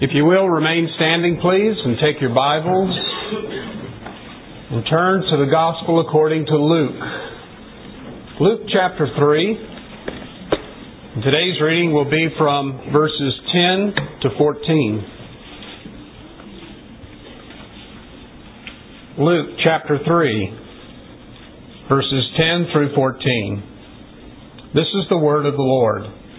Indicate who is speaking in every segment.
Speaker 1: If you will, remain standing, please, and take your Bibles and turn to the Gospel according to Luke. Luke chapter 3. Today's reading will be from verses 10 to 14. Luke chapter 3, verses 10 through 14. This is the word of the Lord.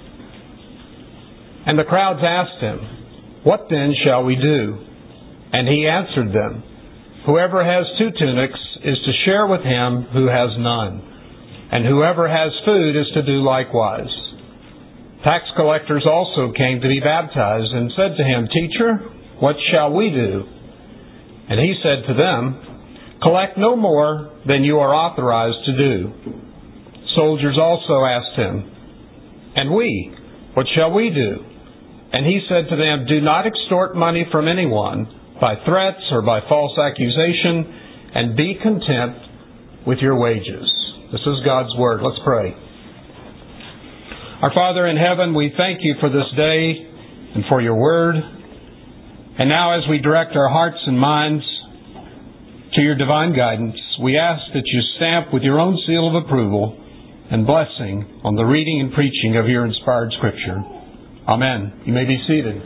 Speaker 1: And the crowds asked him, "What then shall we do?" And he answered them, "Whoever has 2 tunics is to share with him who has none, and whoever has food is to do likewise." Tax collectors also came to be baptized and said to him, "Teacher, what shall we do?" And he said to them, "Collect no more than you are authorized to do." Soldiers also asked him, "And we, what shall we do?" And he said to them, "Do not extort money from anyone by threats or by false accusation, and be content with your wages." This is God's Word. Let's pray. Our Father in heaven, we thank you for this day and for your Word. And now as we direct our hearts and minds to your divine guidance, we ask that you stamp with your own seal of approval and blessing on the reading and preaching of your inspired Scripture. Amen. You may be seated.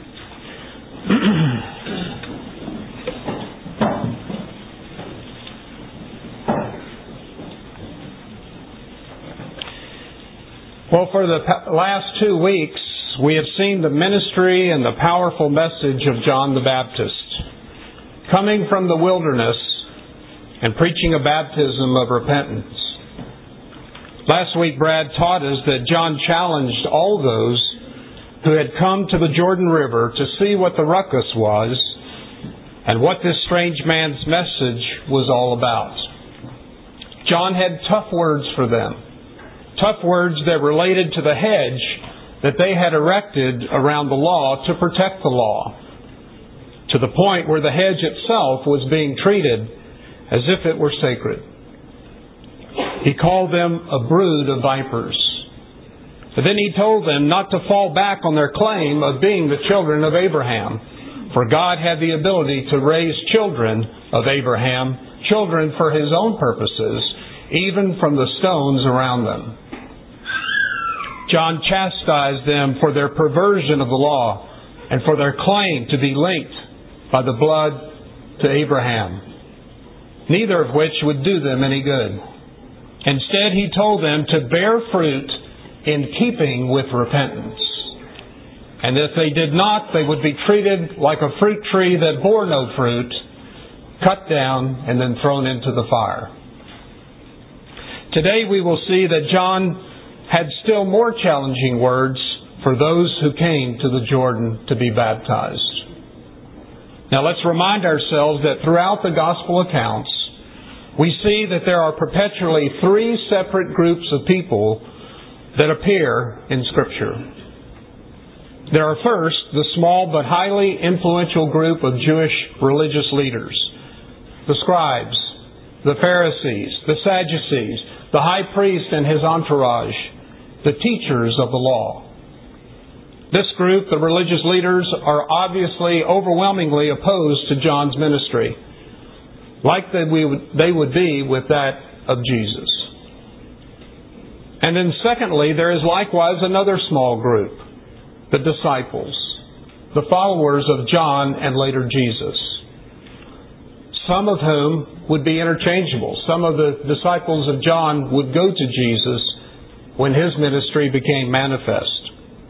Speaker 1: Well, for the last 2 weeks, we have seen the ministry and the powerful message of John the Baptist, coming from the wilderness and preaching a baptism of repentance. Last week, Brad taught us that John challenged all those who had come to the Jordan River to see what the ruckus was and what this strange man's message was all about. John had tough words for them, tough words that related to the hedge that they had erected around the law to protect the law, to the point where the hedge itself was being treated as if it were sacred. He called them a brood of vipers. But then he told them not to fall back on their claim of being the children of Abraham, for God had the ability to raise children of Abraham, children for His own purposes, even from the stones around them. John chastised them for their perversion of the law and for their claim to be linked by the blood to Abraham, neither of which would do them any good. Instead, he told them to bear fruit in keeping with repentance. And if they did not, they would be treated like a fruit tree that bore no fruit, cut down and then thrown into the fire. Today we will see that John had still more challenging words for those who came to the Jordan to be baptized. Now let's remind ourselves that throughout the Gospel accounts, we see that there are perpetually 3 separate groups of people that appear in Scripture. There are first the small but highly influential group of Jewish religious leaders, the scribes, the Pharisees, the Sadducees, the high priest and his entourage, the teachers of the law. This group, the religious leaders, are obviously overwhelmingly opposed to John's ministry, like they would be with that of Jesus. And then secondly, there is likewise another small group, the disciples, the followers of John and later Jesus, some of whom would be interchangeable. Some of the disciples of John would go to Jesus when his ministry became manifest.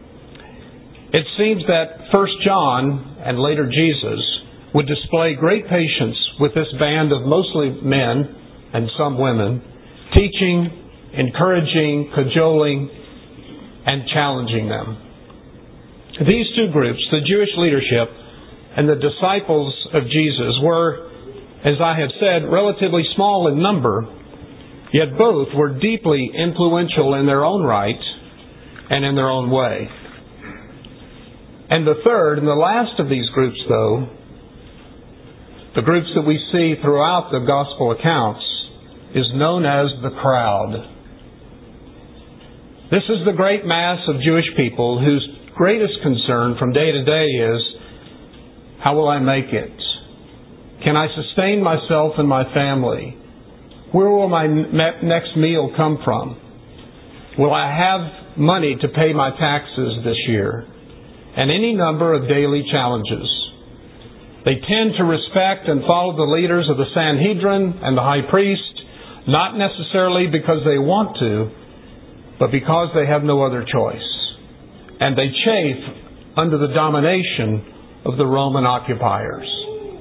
Speaker 1: It seems that first John and later Jesus would display great patience with this band of mostly men and some women, teaching, encouraging, cajoling, and challenging them. These 2 groups, the Jewish leadership and the disciples of Jesus, were, as I have said, relatively small in number, yet both were deeply influential in their own right and in their own way. And the third and the last of these groups, though, the groups that we see throughout the Gospel accounts, is known as the crowd. This is the great mass of Jewish people whose greatest concern from day to day is How will I make it? Can I sustain myself and my family? Where will my next meal come from? Will I have money to pay my taxes this year? And any number of daily challenges. They tend to respect and follow the leaders of the Sanhedrin and the high priest, not necessarily because they want to, but because they have no other choice. And they chafe under the domination of the Roman occupiers.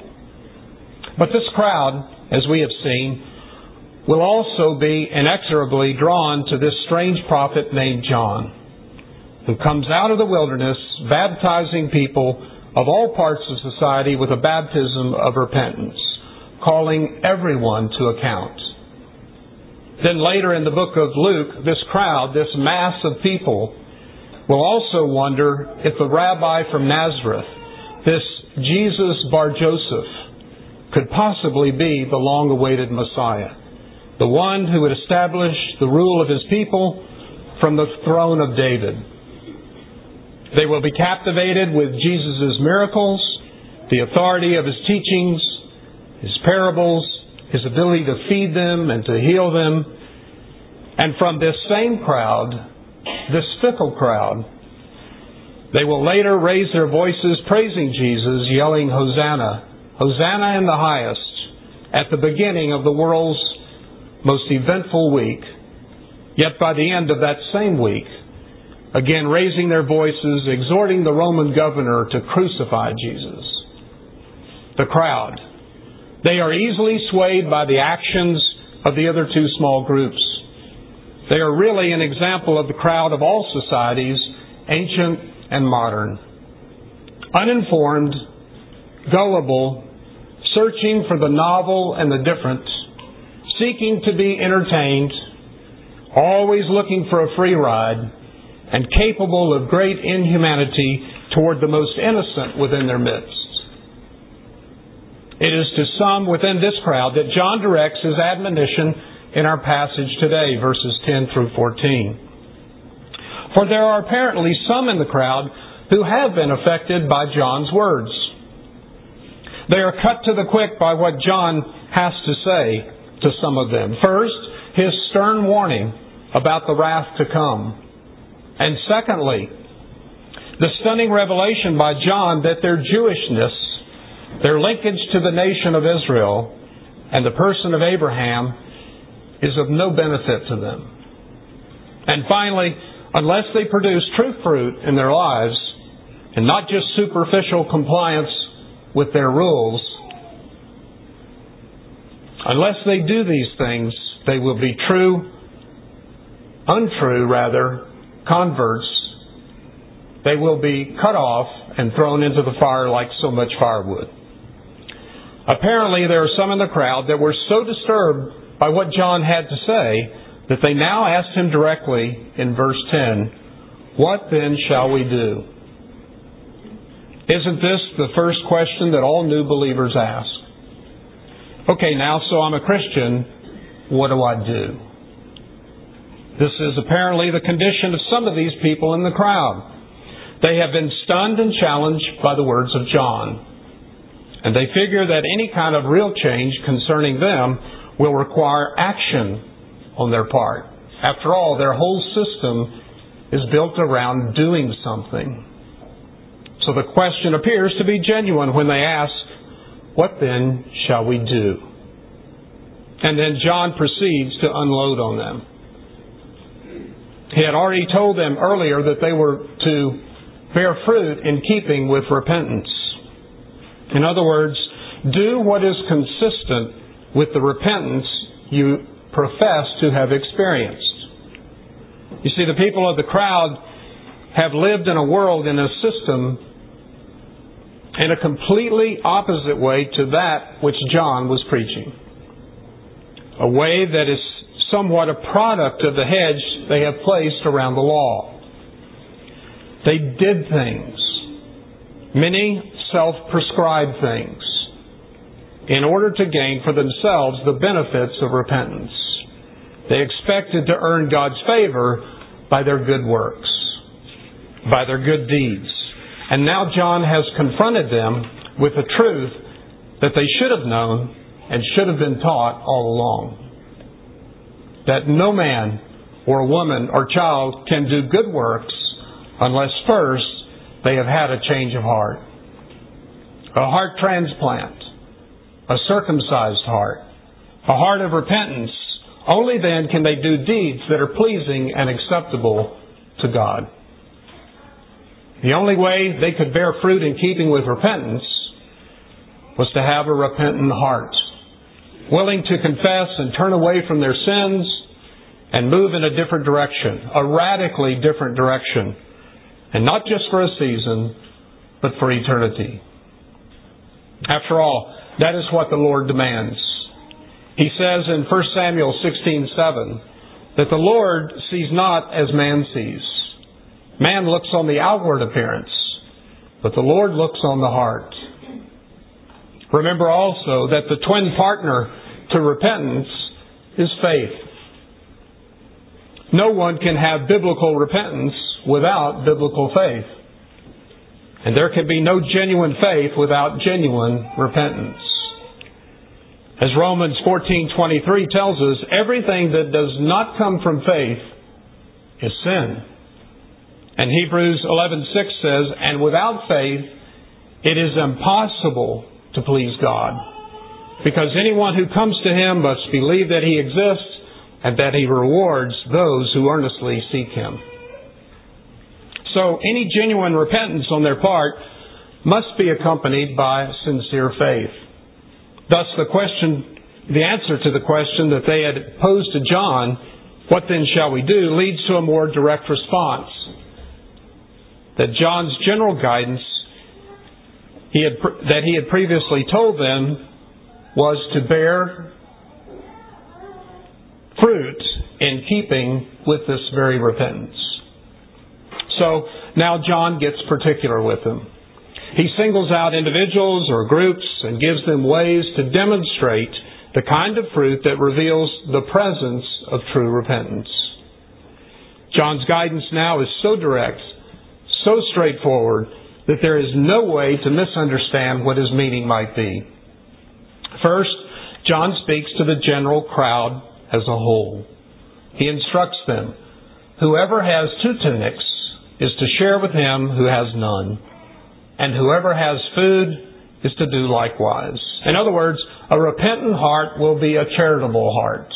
Speaker 1: But this crowd, as we have seen, will also be inexorably drawn to this strange prophet named John, who comes out of the wilderness baptizing people of all parts of society with a baptism of repentance, calling everyone to account. Then later in the book of Luke, this crowd, this mass of people, will also wonder if the rabbi from Nazareth, this Jesus Bar Joseph, could possibly be the long-awaited Messiah, the one who would establish the rule of his people from the throne of David. They will be captivated with Jesus' miracles, the authority of his teachings, his parables, his ability to feed them and to heal them. And from this same crowd, this fickle crowd, they will later raise their voices praising Jesus, yelling, Hosanna, Hosanna in the highest, at the beginning of the world's most eventful week. Yet by the end of that same week, again raising their voices, exhorting the Roman governor to crucify Jesus. The crowd. They are easily swayed by the actions of the other two small groups. They are really an example of the crowd of all societies, ancient and modern. Uninformed, gullible, searching for the novel and the different, seeking to be entertained, always looking for a free ride, and capable of great inhumanity toward the most innocent within their midst. It is to some within this crowd that John directs his admonition in our passage today, verses 10 through 14. For there are apparently some in the crowd who have been affected by John's words. They are cut to the quick by what John has to say to some of them. First, his stern warning about the wrath to come. And secondly, the stunning revelation by John that their Jewishness, their linkage to the nation of Israel and the person of Abraham is of no benefit to them. And finally, unless they produce true fruit in their lives and not just superficial compliance with their rules, unless they do these things, they will be untrue converts. They will be cut off and thrown into the fire like so much firewood. Apparently, there are some in the crowd that were so disturbed by what John had to say that they now asked him directly in verse 10, "What then shall we do?" Isn't this the first question that all new believers ask? Okay, now, so I'm a Christian, what do I do? This is apparently the condition of some of these people in the crowd. They have been stunned and challenged by the words of John. And they figure that any kind of real change concerning them will require action on their part. After all, their whole system is built around doing something. So the question appears to be genuine when they ask, "What then shall we do?" And then John proceeds to unload on them. He had already told them earlier that they were to bear fruit in keeping with repentance. In other words, do what is consistent with the repentance you profess to have experienced. You see, the people of the crowd have lived in a world, in a system, in a completely opposite way to that which John was preaching. A way that is somewhat a product of the hedge they have placed around the law. They did things, many self-prescribed things, in order to gain for themselves the benefits of repentance. They expected to earn God's favor by their good works, by their good deeds. And now John has confronted them with the truth that they should have known and should have been taught all along. That no man or woman or child can do good works unless first they have had a change of heart. A heart transplant, a circumcised heart, a heart of repentance. Only then can they do deeds that are pleasing and acceptable to God. The only way they could bear fruit in keeping with repentance was to have a repentant heart, willing to confess and turn away from their sins and move in a different direction, a radically different direction, and not just for a season, but for eternity. After all, that is what the Lord demands. He says in 1 Samuel 16:7 that the Lord sees not as man sees. Man looks on the outward appearance, but the Lord looks on the heart. Remember also that the twin partner to repentance is faith. No one can have biblical repentance without biblical faith. And there can be no genuine faith without genuine repentance. As Romans 14:23 tells us, everything that does not come from faith is sin. And Hebrews 11:6 says, and without faith, it is impossible to please God. Because anyone who comes to Him must believe that He exists and that He rewards those who earnestly seek Him. So any genuine repentance on their part must be accompanied by sincere faith. Thus the answer to the question that they had posed to John, what then shall we do, leads to a more direct response. That John's general guidance that he had previously told them was to bear fruit in keeping with this very repentance. So now John gets particular with them. He singles out individuals or groups and gives them ways to demonstrate the kind of fruit that reveals the presence of true repentance. John's guidance now is so direct, so straightforward, that there is no way to misunderstand what his meaning might be. First, John speaks to the general crowd as a whole. He instructs them, whoever has 2 tunics is to share with him who has none, and whoever has food is to do likewise. In other words, a repentant heart will be a charitable heart.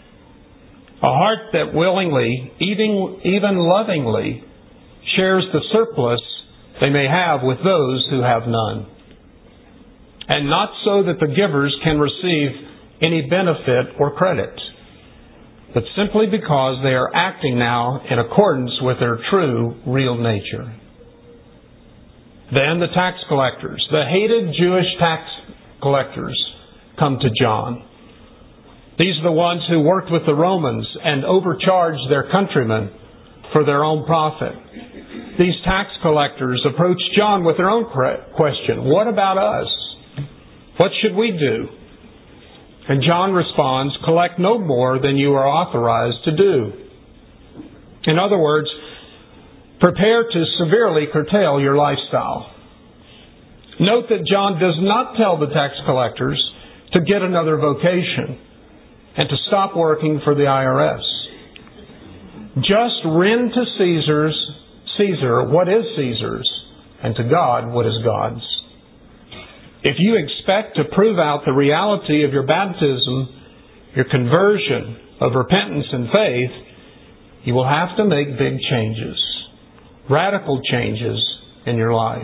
Speaker 1: A heart that willingly, even lovingly, shares the surplus they may have with those who have none. And not so that the givers can receive any benefit or credit, but simply because they are acting now in accordance with their true, real nature. Then the tax collectors, the hated Jewish tax collectors, come to John. These are the ones who worked with the Romans and overcharged their countrymen for their own profit. These tax collectors approach John with their own question. What about us? What should we do? And John responds, collect no more than you are authorized to do. In other words, prepare to severely curtail your lifestyle. Note that John does not tell the tax collectors to get another vocation and to stop working for the IRS. Just rend to Caesar what is Caesar's, and to God what is God's. If you expect to prove out the reality of your baptism, your conversion of repentance and faith, you will have to make big changes, radical changes in your life.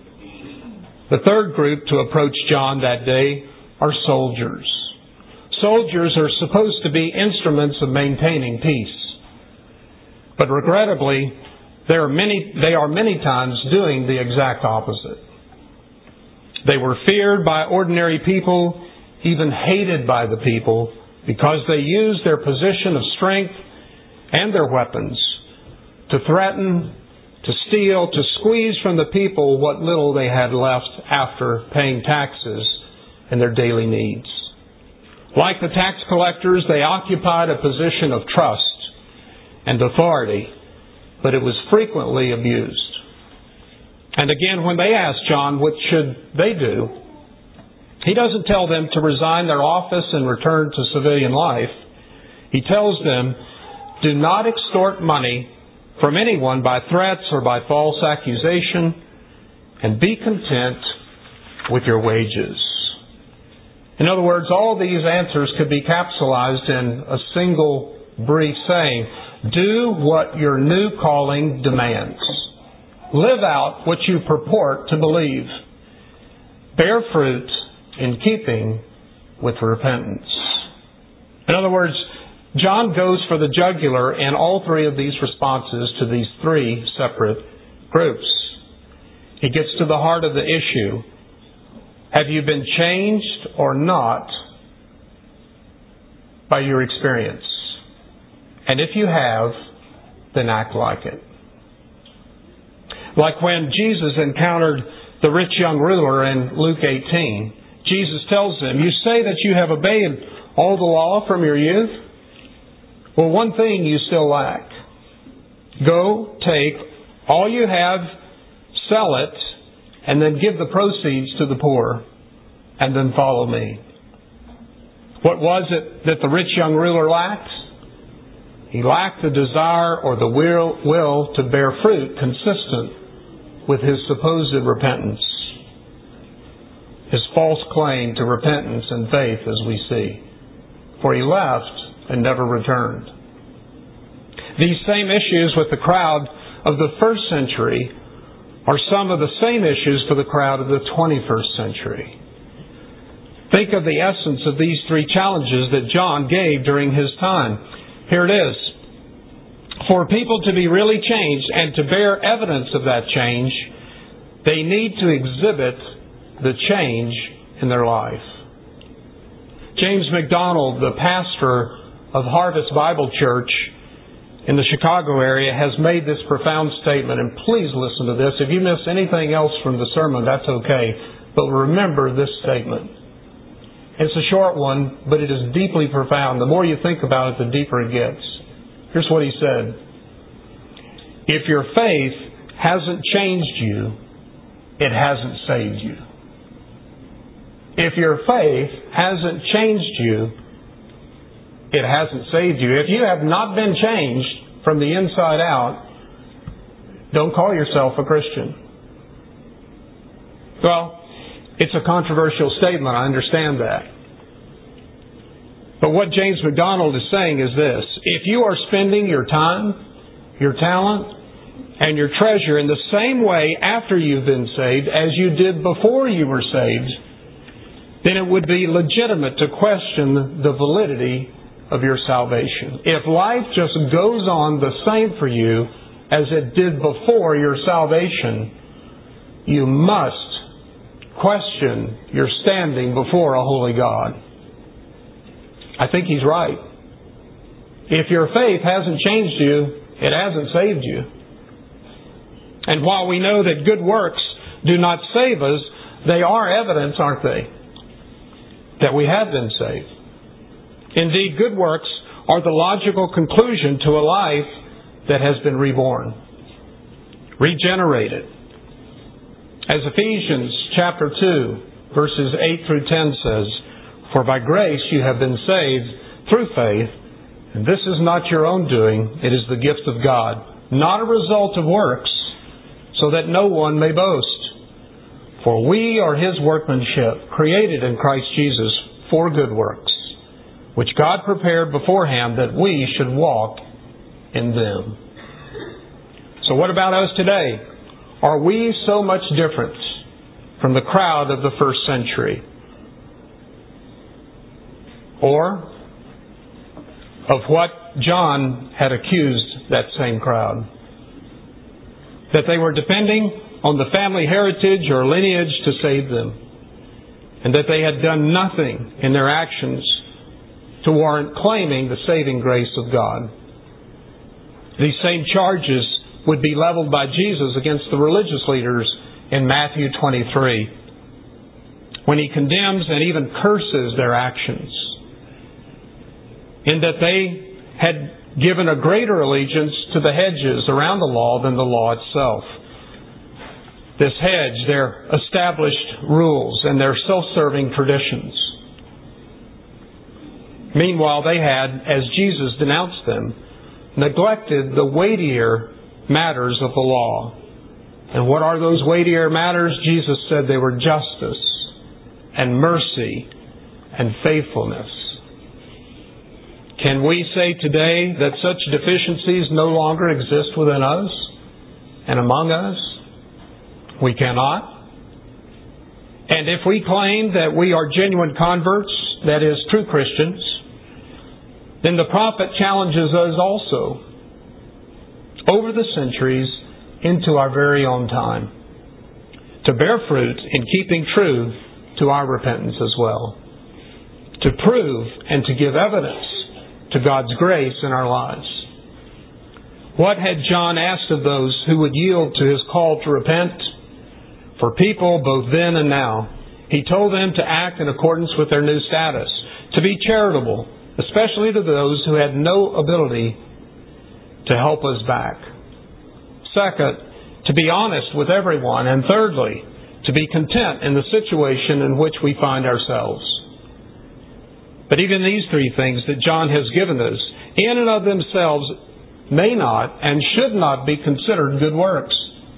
Speaker 1: The third group to approach John that day are soldiers. Soldiers are supposed to be instruments of maintaining peace. But regrettably, they are many times doing the exact opposite. They were feared by ordinary people, even hated by the people, because they used their position of strength and their weapons to threaten, to steal, to squeeze from the people what little they had left after paying taxes and their daily needs. Like the tax collectors, they occupied a position of trust and authority, but it was frequently abused. And again, when they ask John what should they do, he doesn't tell them to resign their office and return to civilian life. He tells them, do not extort money from anyone by threats or by false accusation, and be content with your wages. In other words, all these answers could be capsulized in a single brief saying, do what your new calling demands. Live out what you purport to believe. Bear fruit in keeping with repentance. In other words, John goes for the jugular in all three of these responses to these three separate groups. He gets to the heart of the issue. Have you been changed or not by your experience? And if you have, then act like it. Like when Jesus encountered the rich young ruler in Luke 18, Jesus tells him, you say that you have obeyed all the law from your youth? Well, one thing you still lack. Go, take all you have, sell it, and then give the proceeds to the poor, and then follow me. What was it that the rich young ruler lacked? He lacked the desire or the will to bear fruit consistent with his supposed repentance. His false claim to repentance and faith, as we see. For he left and never returned. These same issues with the crowd of the first century are some of the same issues for the crowd of the 21st century. Think of the essence of these three challenges that John gave during his time. Here it is. For people to be really changed and to bear evidence of that change, they need to exhibit the change in their life. James MacDonald, the pastor of Harvest Bible Church in the Chicago area, has made this profound statement, and please listen to this. If you miss anything else from the sermon, that's okay, but remember this statement. It's a short one, but it is deeply profound. The more you think about it, the deeper it gets. Here's what he said. If your faith hasn't changed you, it hasn't saved you. If your faith hasn't changed you, it hasn't saved you. If you have not been changed from the inside out, don't call yourself a Christian. Well, it's a controversial statement, I understand that. But what James MacDonald is saying is this. If you are spending your time, your talent, and your treasure in the same way after you've been saved as you did before you were saved, then it would be legitimate to question the validity of your salvation. If life just goes on the same for you as it did before your salvation, you must question your standing before a holy God. I think he's right. If your faith hasn't changed you, it hasn't saved you. And while we know that good works do not save us, they are evidence, aren't they, that we have been saved. Indeed, good works are the logical conclusion to a life that has been reborn, regenerated. As Ephesians chapter 2, verses 8 through 10 says, for by grace you have been saved through faith, and this is not your own doing, it is the gift of God, not a result of works, so that no one may boast. For we are His workmanship, created in Christ Jesus for good works, which God prepared beforehand that we should walk in them. So what about us today? Are we so much different from the crowd of the first century? Or of what John had accused that same crowd? That they were depending on the family heritage or lineage to save them, and that they had done nothing in their actions to warrant claiming the saving grace of God. These same charges would be leveled by Jesus against the religious leaders in Matthew 23, when He condemns and even curses their actions, in that they had given a greater allegiance to the hedges around the law than the law itself. this hedge, their established rules and their self-serving traditions. Meanwhile, they had, as Jesus denounced them, neglected the weightier matters of the law. And what are those weightier matters? Jesus said they were justice and mercy and faithfulness. Can we say today that such deficiencies no longer exist within us and among us? We cannot. And if we claim that we are genuine converts, that is, true Christians, then the prophet challenges us also, over the centuries, into our very own time, to bear fruit in keeping true to our repentance as well, to prove and to give evidence to God's grace in our lives. What had John asked of those who would yield to his call to repent? For people both then and now, he told them to act in accordance with their new status, to be charitable, especially to those who had no ability to help us back. Second, to be honest with everyone. And thirdly, to be content in the situation in which we find ourselves. But even these three things that John has given us, in and of themselves, may not and should not be considered good works.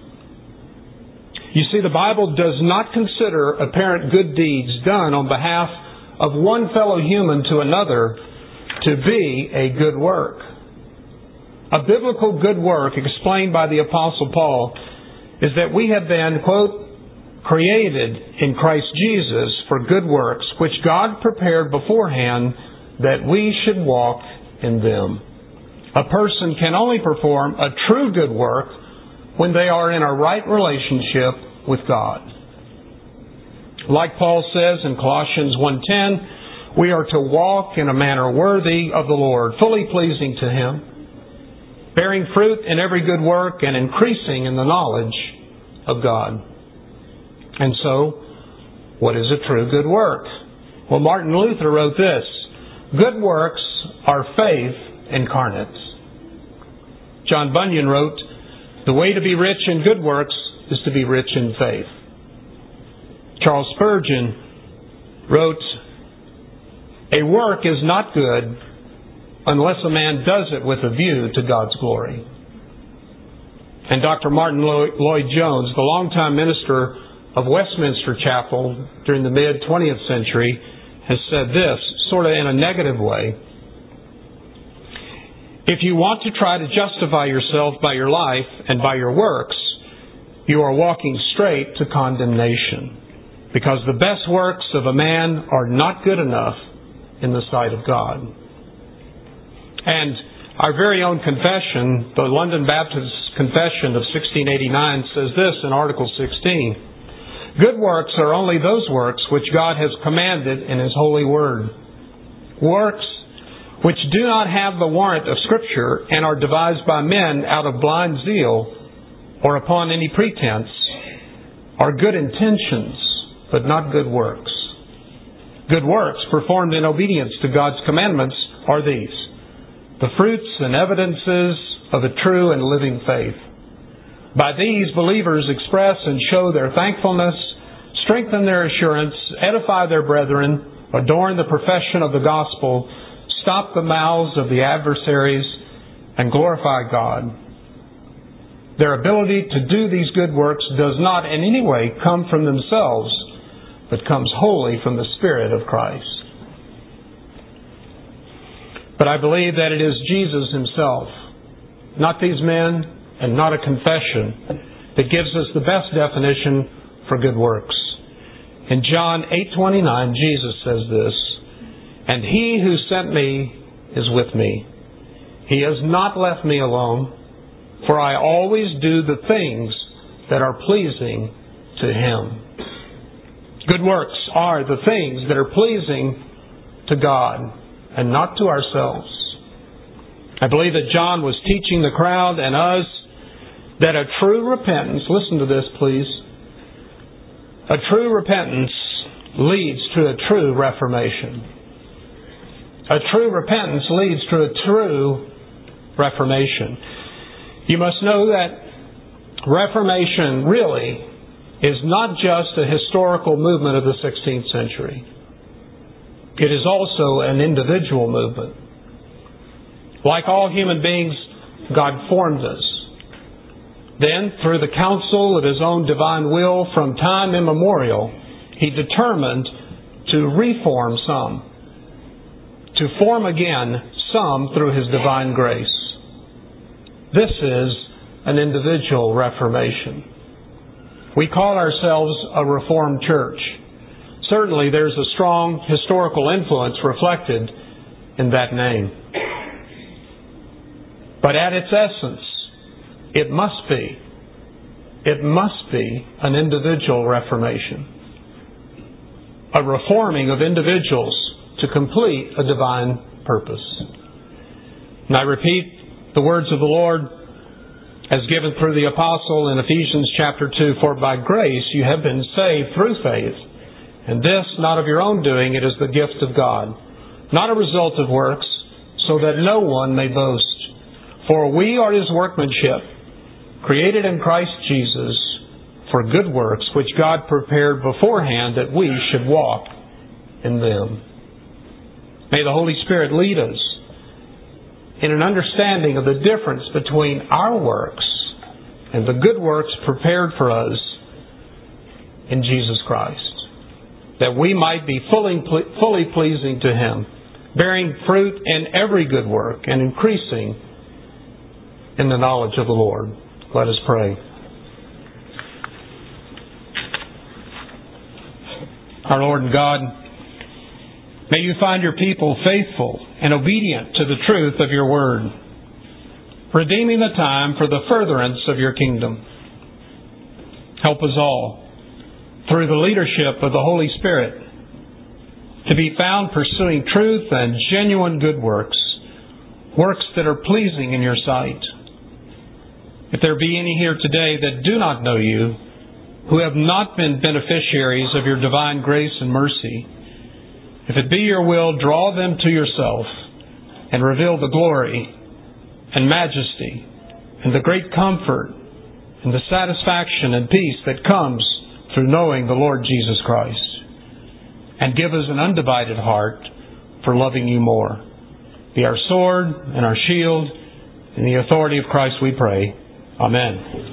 Speaker 1: You see, the Bible does not consider apparent good deeds done on behalf of one fellow human to another to be a good work. A biblical good work, explained by the Apostle Paul, is that we have been, quote, created in Christ Jesus for good works, which God prepared beforehand that we should walk in them. A person can only perform a true good work when they are in a right relationship with God. Like Paul says in Colossians 1:10, we are to walk in a manner worthy of the Lord, fully pleasing to Him, bearing fruit in every good work and increasing in the knowledge of God. And so, what is a true good work? Well, Martin Luther wrote this: good works are faith incarnate. John Bunyan wrote, the way to be rich in good works is to be rich in faith. Charles Spurgeon wrote, a work is not good unless a man does it with a view to God's glory. And Dr. Martin Lloyd-Jones, the longtime minister of Westminster Chapel during the mid-20th century, has said this, sort of in a negative way. If you want to try to justify yourself by your life and by your works, you are walking straight to condemnation, because the best works of a man are not good enough in the sight of God. And our very own confession, the London Baptist Confession of 1689, says this in Article 16. Good works are only those works which God has commanded in His holy word. Works which do not have the warrant of Scripture and are devised by men out of blind zeal or upon any pretense are good intentions, but not good works. Good works performed in obedience to God's commandments are these: the fruits and evidences of a true and living faith. By these, believers express and show their thankfulness, strengthen their assurance, edify their brethren, adorn the profession of the gospel, stop the mouths of the adversaries, and glorify God. Their ability to do these good works does not in any way come from themselves, but comes wholly from the Spirit of Christ. But I believe that it is Jesus Himself, not these men and not a confession, that gives us the best definition for good works. In John 8:29, Jesus says this, and He who sent me is with me. He has not left me alone, for I always do the things that are pleasing to Him. Good works are the things that are pleasing to God and not to ourselves. I believe that John was teaching the crowd and us that a true repentance, listen to this please, a true repentance leads to a true reformation. A true repentance leads to a true reformation. You must know that reformation really is not just a historical movement of the 16th century. It is also an individual movement. Like all human beings, God formed us. Then, through the counsel of His own divine will, from time immemorial, He determined to reform some, to form again some through His divine grace. This is an individual reformation. We call ourselves a Reformed church. Certainly there's a strong historical influence reflected in that name. But at its essence, it must be an individual reformation. A reforming of individuals to complete a divine purpose. And I repeat the words of the Lord as given through the apostle in Ephesians chapter 2, "For by grace you have been saved through faith, and this not of your own doing, it is the gift of God, not a result of works, so that no one may boast. For we are His workmanship, created in Christ Jesus for good works, which God prepared beforehand that we should walk in them." May the Holy Spirit lead us in an understanding of the difference between our works and the good works prepared for us in Jesus Christ, that we might be fully pleasing to Him, bearing fruit in every good work and increasing in the knowledge of the Lord. Let us pray. Our Lord and God, may You find Your people faithful and obedient to the truth of Your Word, redeeming the time for the furtherance of Your kingdom. Help us all, through the leadership of the Holy Spirit, to be found pursuing truth and genuine good works, works that are pleasing in Your sight. If there be any here today that do not know You, who have not been beneficiaries of Your divine grace and mercy, if it be Your will, draw them to Yourself and reveal the glory and majesty and the great comfort and the satisfaction and peace that comes through knowing the Lord Jesus Christ. And give us an undivided heart for loving You more. Be our sword and our shield. In the authority of Christ we pray. Amen.